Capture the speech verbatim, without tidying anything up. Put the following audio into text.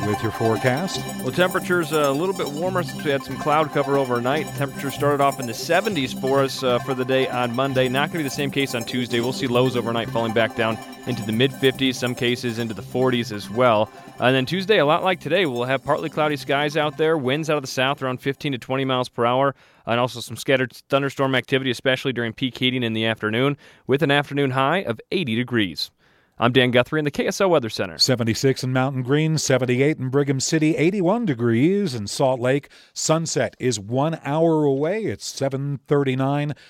with your forecast. Well, temperatures uh, a little bit warmer since we had some cloud cover overnight. Temperatures started off in the seventies for us uh, for the day on Monday. Not going to be the same case on Tuesday. We'll see lows overnight falling back down into the mid-fifties, some cases into the forties as well. And then Tuesday, a lot like today, we'll have partly cloudy skies out there, winds out of the south around fifteen to twenty miles per hour, and also some scattered thunderstorm activity, especially during peak heating in the afternoon, with an afternoon high of eighty degrees. I'm Dan Guthrie in the K S L Weather Center. seventy-six in Mountain Green, seventy-eight in Brigham City, eighty-one degrees in Salt Lake. Sunset is one hour away. It's seven thirty-nine.